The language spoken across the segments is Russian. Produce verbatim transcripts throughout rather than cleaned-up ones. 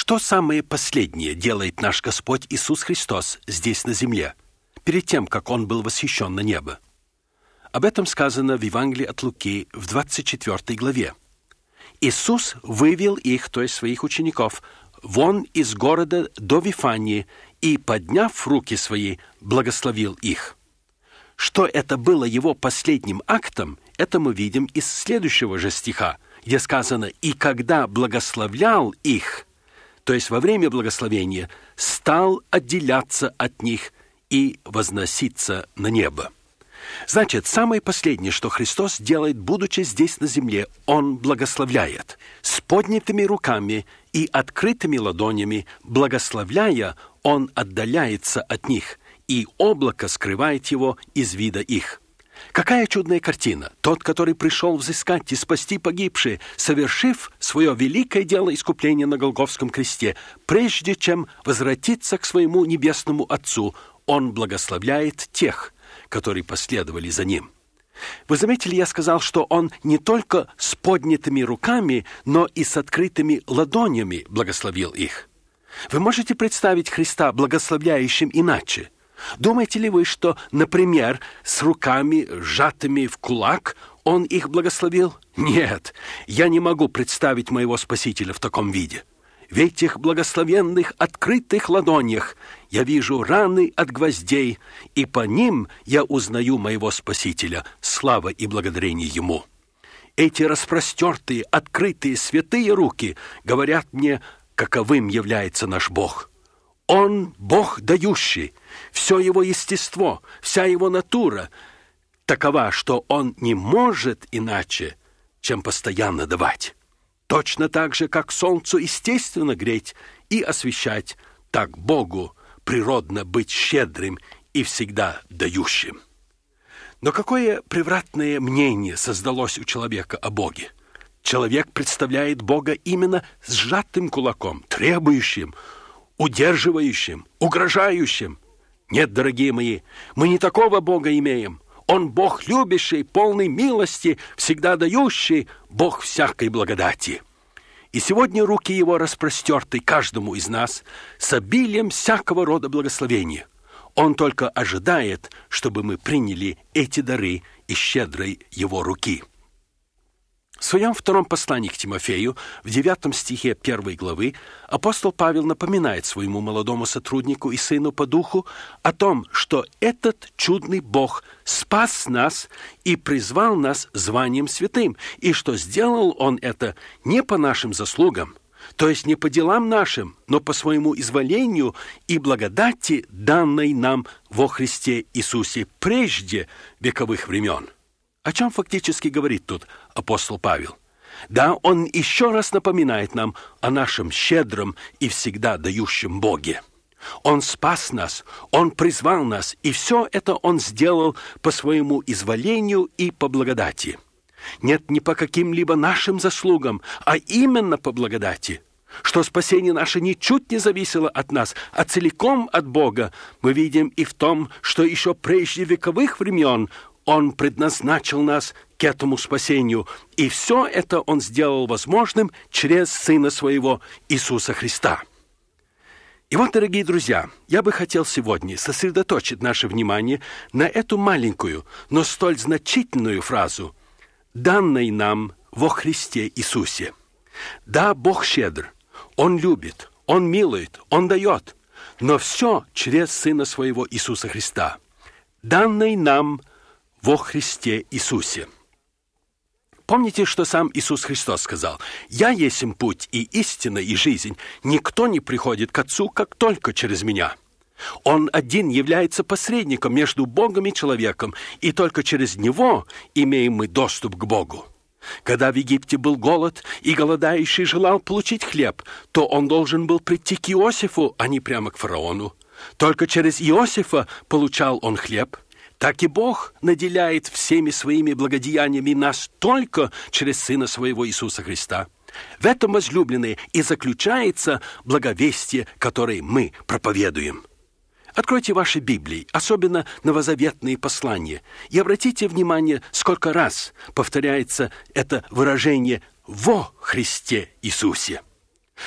Что самое последнее делает наш Господь Иисус Христос здесь на земле, перед тем, как Он был восхищен на небо? Об этом сказано в Евангелии от Луки в двадцать четвёртой главе. Иисус вывел их, то есть своих учеников, вон из города до Вифании и, подняв руки свои, благословил их. Что это было его последним актом, это мы видим из следующего же стиха, где сказано «И когда благословлял их», то есть во время благословения, стал отделяться от них и возноситься на небо. Значит, самое последнее, что Христос делает, будучи здесь на земле, Он благословляет. С поднятыми руками и открытыми ладонями, благословляя, Он отдаляется от них, и облако скрывает Его из вида их. Какая чудная картина! Тот, который пришел взыскать и спасти погибшие, совершив свое великое дело искупления на Голгофском кресте, прежде чем возвратиться к своему небесному Отцу, Он благословляет тех, которые последовали за Ним. Вы заметили, я сказал, что Он не только с поднятыми руками, но и с открытыми ладонями благословил их. Вы можете представить Христа благословляющим иначе? Думаете ли вы, что, например, с руками, сжатыми в кулак, Он их благословил? Нет, я не могу представить моего Спасителя в таком виде. В этих благословенных открытых ладонях я вижу раны от гвоздей, и по ним я узнаю моего Спасителя, слава и благодарение Ему. Эти распростертые, открытые, святые руки говорят мне, каковым является наш Бог. Он Бог дающий, все Его естество, вся Его натура такова, что Он не может иначе, чем постоянно давать. Точно так же, как солнцу естественно греть и освещать, так Богу природно быть щедрым и всегда дающим. Но какое превратное мнение создалось у человека о Боге? Человек представляет Бога именно сжатым кулаком, требующим, удерживающим, угрожающим. Нет, дорогие мои, мы не такого Бога имеем. Он Бог любящий, полный милости, всегда дающий, Бог всякой благодати. И сегодня руки Его распростерты каждому из нас с обилием всякого рода благословения. Он только ожидает, чтобы мы приняли эти дары из щедрой Его руки. В своем втором послании к Тимофею, в девятом стихе первой главы, апостол Павел напоминает своему молодому сотруднику и сыну по духу о том, что этот чудный Бог спас нас и призвал нас званием святым, и что сделал Он это не по нашим заслугам, то есть не по делам нашим, но по своему изволению и благодати, данной нам во Христе Иисусе прежде вековых времен. О чем фактически говорит тут апостол Павел? Да, он еще раз напоминает нам о нашем щедром и всегда дающем Боге. Он спас нас, Он призвал нас, и все это Он сделал по своему изволению и по благодати. Нет, не по каким-либо нашим заслугам, а именно по благодати. Что спасение наше ничуть не зависело от нас, а целиком от Бога, мы видим и в том, что еще прежде вековых времен Он предназначил нас к этому спасению, и все это Он сделал возможным через Сына Своего Иисуса Христа. И вот, дорогие друзья, я бы хотел сегодня сосредоточить наше внимание на эту маленькую, но столь значительную фразу «данной нам во Христе Иисусе». Да, Бог щедр, Он любит, Он милует, Он дает, но все через Сына Своего Иисуса Христа. «Данной нам во Христе Иисусе». Помните, что сам Иисус Христос сказал: «Я есмь путь и истина и жизнь. Никто не приходит к Отцу, как только через Меня». Он один является посредником между Богом и человеком, и только через Него имеем мы доступ к Богу. Когда в Египте был голод, и голодающий желал получить хлеб, то он должен был прийти к Иосифу, а не прямо к фараону. Только через Иосифа получал он хлеб. Так и Бог наделяет всеми своими благодеяниями нас только через Сына Своего Иисуса Христа. В этом, возлюбленные, и заключается благовестие, которое мы проповедуем. Откройте ваши Библии, особенно новозаветные послания, и обратите внимание, сколько раз повторяется это выражение «во Христе Иисусе».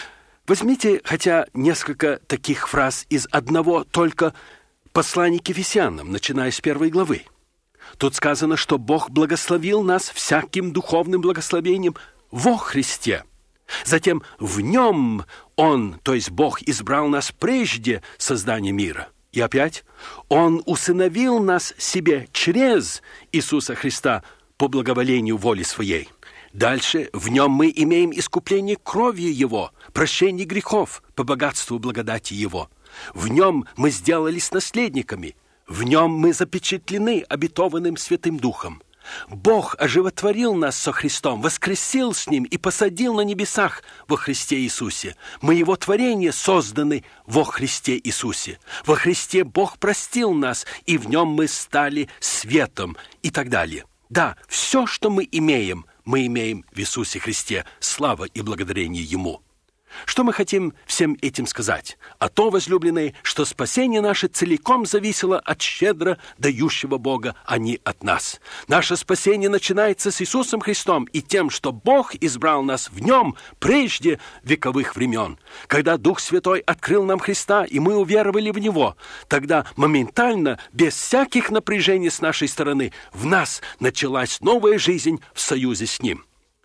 Возьмите хотя несколько таких фраз из одного только послания к Ефесянам, начиная с первой главы. Тут сказано, что Бог благословил нас всяким духовным благословением во Христе. Затем в Нем Он, то есть Бог, избрал нас прежде создания мира. И опять, Он усыновил нас себе через Иисуса Христа по благоволению воли Своей. Дальше, в Нем мы имеем искупление кровью Его, прощение грехов по богатству благодати Его. В Нем мы сделались наследниками. В Нем мы запечатлены обетованным Святым Духом. Бог оживотворил нас со Христом, воскресил с Ним и посадил на небесах во Христе Иисусе. Мы Его творение созданы во Христе Иисусе. Во Христе Бог простил нас, и в Нем мы стали светом и так далее. Да, все, что мы имеем, мы имеем в Иисусе Христе. Слава и благодарение Ему. Что мы хотим всем этим сказать? А то, возлюбленные, что спасение наше целиком зависело от щедро дающего Бога, а не от нас. Наше спасение начинается с Иисусом Христом и тем, что Бог избрал нас в Нем прежде вековых времен. Когда Дух Святой открыл нам Христа, и мы уверовали в Него, тогда моментально, без всяких напряжений с нашей стороны, в нас началась новая жизнь в союзе с Ним.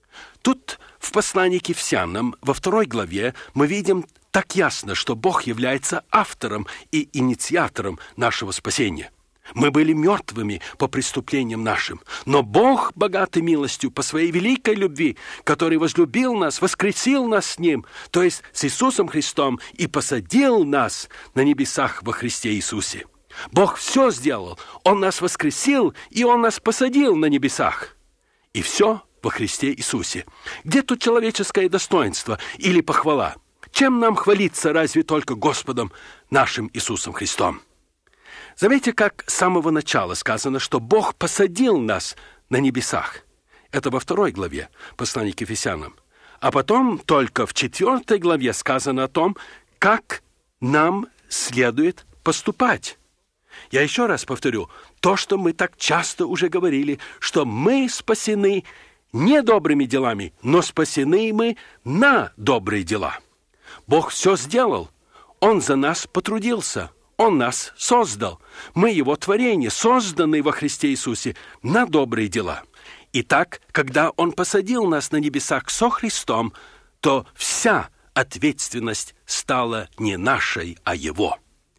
Тут в послании к Ефесянам во второй главе мы видим так ясно, что Бог является автором и инициатором нашего спасения. Мы были мертвыми по преступлениям нашим, но Бог, богатый милостью по своей великой любви, который возлюбил нас, воскресил нас с Ним, то есть с Иисусом Христом, и посадил нас на небесах во Христе Иисусе. Бог все сделал. Он нас воскресил, и Он нас посадил на небесах. И все во Христе Иисусе. Где тут человеческое достоинство или похвала? Чем нам хвалиться, разве только Господом нашим Иисусом Христом? Заметьте, как с самого начала сказано, что Бог посадил нас на небесах. Это во второй главе послания к Ефесянам. А потом только в четвертой главе сказано о том, как нам следует поступать. Я еще раз повторю, то, что мы так часто уже говорили, что мы спасены не добрыми делами, но спасены мы на добрые дела. Бог все сделал. Он за нас потрудился. Он нас создал. Мы Его творение, созданные во Христе Иисусе на добрые дела. Итак, когда Он посадил нас на небесах со Христом, то вся ответственность стала не нашей, а Его.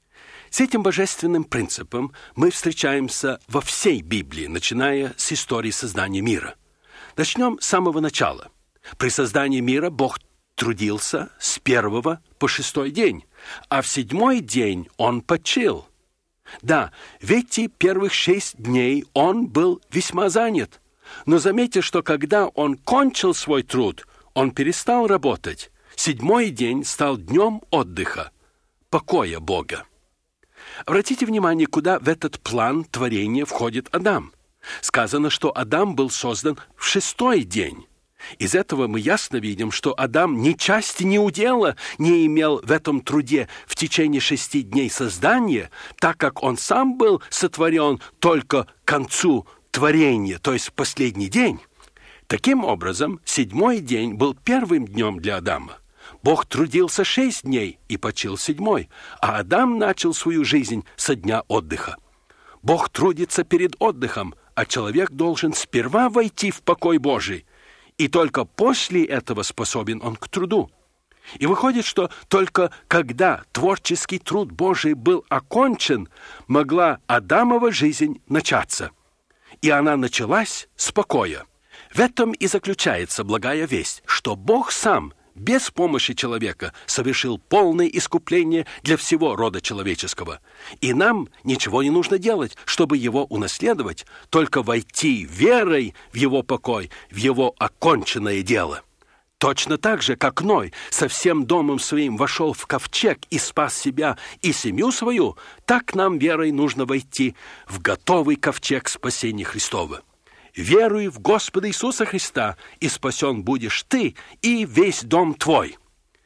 С этим божественным принципом мы встречаемся во всей Библии, начиная с истории создания мира. Начнем с самого начала. При создании мира Бог трудился с первого по шестой день, а в седьмой день Он почил. Да, в эти первых шесть дней Он был весьма занят. Но заметьте, что когда Он кончил свой труд, Он перестал работать. Седьмой день стал днем отдыха, покоя Бога. Обратите внимание, куда в этот план творения входит Адам. Сказано, что Адам был создан в шестой день. Из этого мы ясно видим, что Адам ни части, ни удела не имел в этом труде в течение шести дней создания, так как он сам был сотворен только к концу творения, то есть в последний день. Таким образом, седьмой день был первым днем для Адама. Бог трудился шесть дней и почил седьмой, а Адам начал свою жизнь со дня отдыха. Бог трудится перед отдыхом, а человек должен сперва войти в покой Божий, и только после этого способен он к труду. И выходит, что только когда творческий труд Божий был окончен, могла Адамова жизнь начаться. И она началась с покоя. В этом и заключается благая весть, что Бог сам, без помощи человека, совершил полное искупление для всего рода человеческого. И нам ничего не нужно делать, чтобы его унаследовать, только войти верой в его покой, в его оконченное дело. Точно так же, как Ной со всем домом своим вошел в ковчег и спас себя и семью свою, так нам верой нужно войти в готовый ковчег спасения Христова. Веруй в Господа Иисуса Христа, и спасен будешь ты и весь дом твой.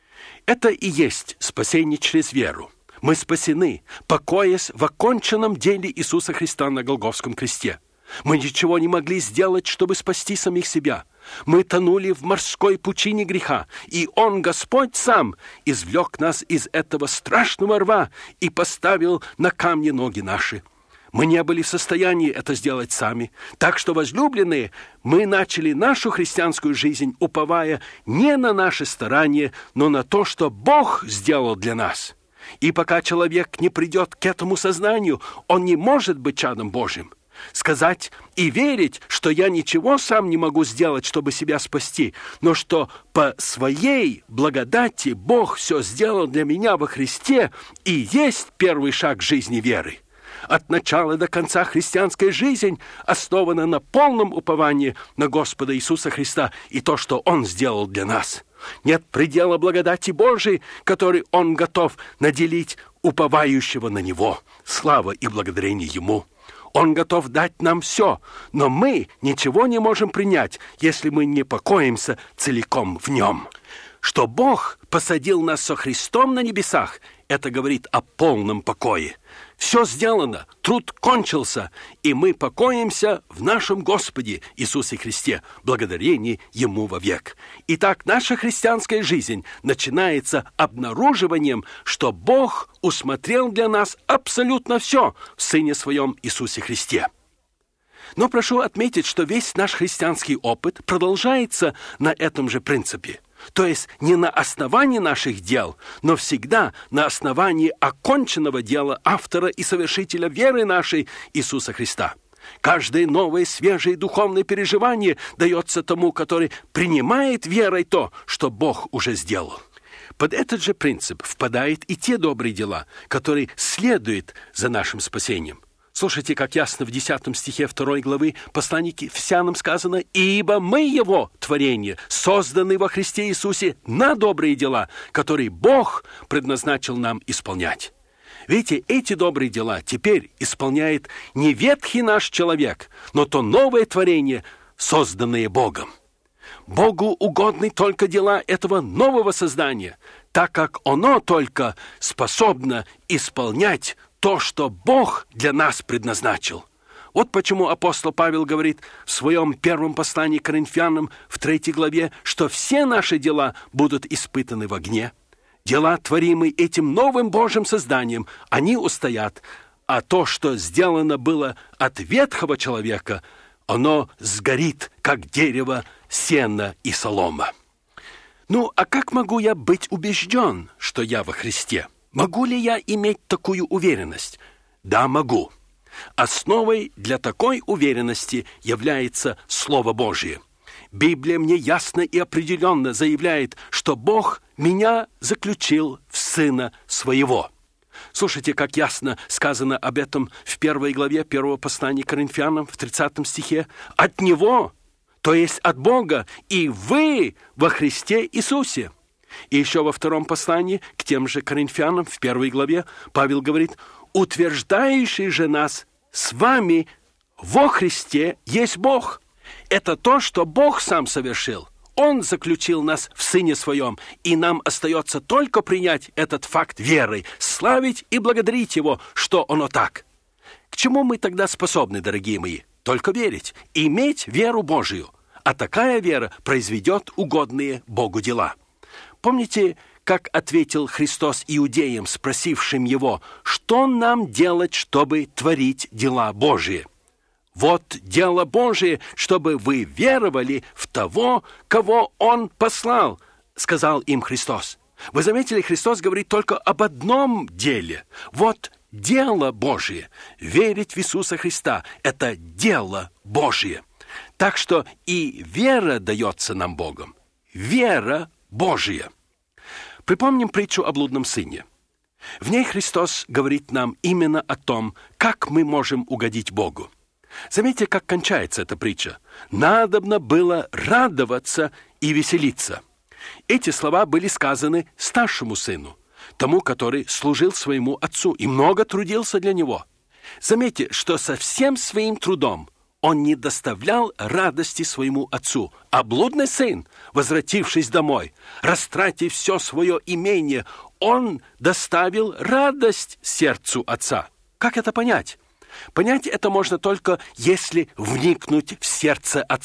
Это и есть спасение через веру. Мы спасены, покоясь в оконченном деле Иисуса Христа на Голгофском кресте. Мы ничего не могли сделать, чтобы спасти самих себя. Мы тонули в морской пучине греха, и Он, Господь сам, извлек нас из этого страшного рва и поставил на камни ноги наши. Мы не были в состоянии это сделать сами. Так что, возлюбленные, мы начали нашу христианскую жизнь, уповая не на наши старания, но на то, что Бог сделал для нас. И пока человек не придет к этому сознанию, он не может быть чадом Божьим. Сказать и верить, что я ничего сам не могу сделать, чтобы себя спасти, но что по своей благодати Бог все сделал для меня во Христе, и есть первый шаг жизни веры. От начала до конца христианская жизнь основана на полном уповании на Господа Иисуса Христа и то, что Он сделал для нас. Нет предела благодати Божией, который Он готов наделить уповающего на Него. Слава и благодарение Ему. Он готов дать нам все, но мы ничего не можем принять, если мы не покоимся целиком в Нем. Что Бог посадил нас со Христом на небесах, это говорит о полном покое. Все сделано, труд кончился, и мы покоимся в нашем Господе Иисусе Христе, благодарение Ему вовек. Итак, наша христианская жизнь начинается обнаруживанием, что Бог усмотрел для нас абсолютно все в Сыне Своем Иисусе Христе. Но прошу отметить, что весь наш христианский опыт продолжается на этом же принципе. То есть не на основании наших дел, но всегда на основании оконченного дела автора и совершителя веры нашей Иисуса Христа. Каждое новое, свежее духовное переживание дается тому, который принимает верой то, что Бог уже сделал. Под этот же принцип впадают и те добрые дела, которые следуют за нашим спасением. Слушайте, как ясно в десятом стихе второй главы послания к Ефесянам сказано: «Ибо мы Его творение, созданы во Христе Иисусе на добрые дела, которые Бог предназначил нам исполнять». Видите, эти добрые дела теперь исполняет не ветхий наш человек, но то новое творение, созданное Богом. Богу угодны только дела этого нового создания, так как оно только способно исполнять то, что Бог для нас предназначил. Вот почему апостол Павел говорит в своем первом послании к Коринфянам в третьей главе, что все наши дела будут испытаны в огне. Дела, творимые этим новым Божьим созданием, они устоят, а то, что сделано было от ветхого человека, оно сгорит, как дерево, сено и солома. Ну, а как могу я быть убежден, что я во Христе? Могу ли я иметь такую уверенность? Да, могу. Основой для такой уверенности является Слово Божие. Библия мне ясно и определенно заявляет, что Бог меня заключил в Сына Своего. Слушайте, как ясно сказано об этом в первой главе первого послания к Коринфянам, в тридцатом стихе. «От Него, то есть от Бога, и вы во Христе Иисусе». И еще во втором послании к тем же Коринфянам, в первой главе, Павел говорит: «Утверждающий же нас с вами во Христе есть Бог». Это то, что Бог сам совершил. Он заключил нас в Сыне Своем, и нам остается только принять этот факт верой, славить и благодарить Его, что оно так. К чему мы тогда способны, дорогие мои? Только верить, иметь веру Божию. А такая вера произведет угодные Богу дела. Помните, как ответил Христос иудеям, спросившим Его, что нам делать, чтобы творить дела Божии? Вот дело Божие, чтобы вы веровали в того, кого Он послал, сказал им Христос. Вы заметили, Христос говорит только об одном деле. Вот дело Божие. Верить в Иисуса Христа – это дело Божие. Так что и вера дается нам Богом. Вера Божия. Припомним притчу о блудном сыне. В ней Христос говорит нам именно о том, как мы можем угодить Богу. Заметьте, как кончается эта притча. «Надобно было радоваться и веселиться». Эти слова были сказаны старшему сыну, тому, который служил своему отцу и много трудился для него. Заметьте, что со всем своим трудом он не доставлял радости своему отцу, а блудный сын, возвратившись домой, растратив все свое имение, он доставил радость сердцу отца. Как это понять? Понять это можно только, если вникнуть в сердце отца.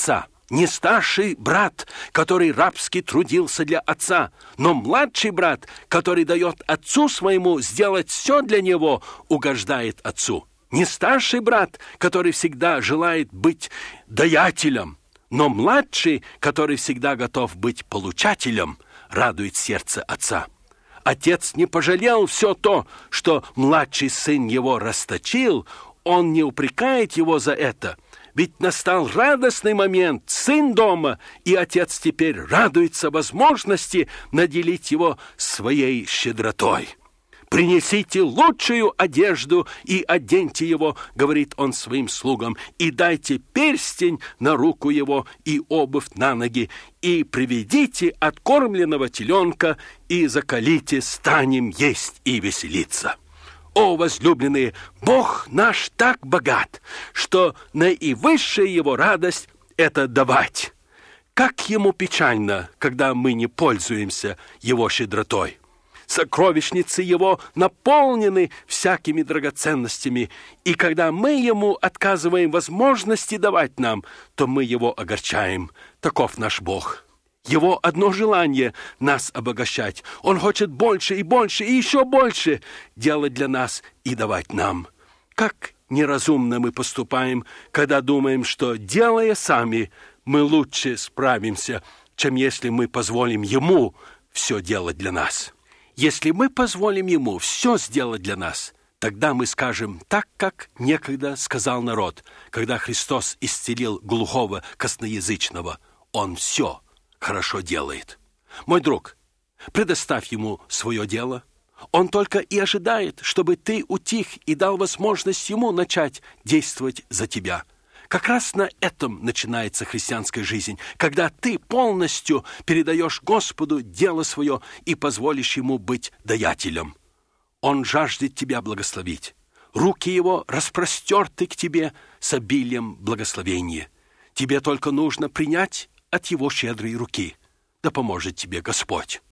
Не старший брат, который рабски трудился для отца, но младший брат, который дает отцу своему сделать все для него, угождает отцу. Не старший брат, который всегда желает быть даятелем, но младший, который всегда готов быть получателем, радует сердце отца. Отец не пожалел все то, что младший сын его расточил, он не упрекает его за это. Ведь настал радостный момент, сын дома, и отец теперь радуется возможности наделить его своей щедротой. «Принесите лучшую одежду и оденьте его, — говорит он своим слугам, — и дайте перстень на руку его и обувь на ноги, и приведите откормленного теленка, и закалите, станем есть и веселиться». О, возлюбленные, Бог наш так богат, что наивысшая его радость — это давать. Как ему печально, когда мы не пользуемся его щедротой. Сокровищницы его наполнены всякими драгоценностями, и когда мы ему отказываем возможности давать нам, то мы его огорчаем. Таков наш Бог. Его одно желание — нас обогащать. Он хочет больше и больше и еще больше делать для нас и давать нам. Как неразумно мы поступаем, когда думаем, что, делая сами, мы лучше справимся, чем если мы позволим Ему все делать для нас. Если мы позволим Ему все сделать для нас, тогда мы скажем так, как некогда сказал народ, когда Христос исцелил глухого косноязычного: «Он все хорошо делает». Мой друг, предоставь ему свое дело. Он только и ожидает, чтобы ты утих и дал возможность ему начать действовать за тебя. Как раз на этом начинается христианская жизнь, когда ты полностью передаешь Господу дело свое и позволишь ему быть даятелем. Он жаждет тебя благословить. Руки его распростерты к тебе с обилием благословения. Тебе только нужно принять от его щедрой руки. Да поможет тебе Господь.